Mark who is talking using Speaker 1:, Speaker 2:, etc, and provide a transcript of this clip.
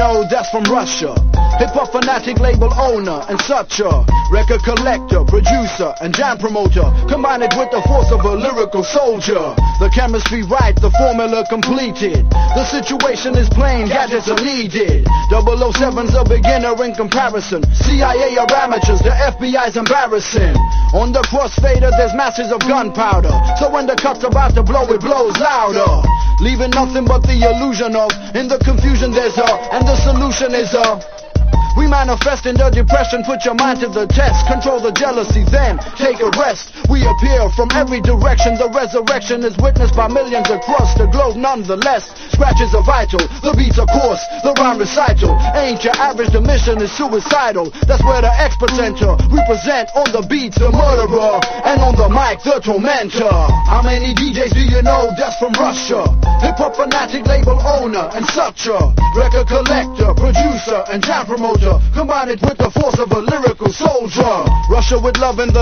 Speaker 1: know that's from Russia. Hip-hop fanatic, label owner, and such a record collector, producer, and jam promoter. Combine it with the force of a lyrical soldier. The chemistry right, the formula completed. The situation is plain, gadgets are needed. 007's a beginner in comparison. CIA are amateurs, the FBI's embarrassing. On the crossfader there's masses of gunpowder, so when the cut's about to blow, it blows louder, leaving nothing but the illusion of, in the confusion there's a, and the solution is a. We manifest in the depression, put your mind to the test. Control the jealousy, then take a rest. We appear from every direction. The resurrection is witnessed by millions across the globe nonetheless. Scratches are vital, the beats are coarse, the rhyme recital ain't your average, the mission is suicidal. That's where the experts enter. We present on the beats the murderer, and on the mic the tormentor. How many DJs do you know that's from Russia? Hip-hop fanatic, label owner, and such a record collector, producer, and jam promoter. Combine it with the force of a lyrical soldier. Russia with love and the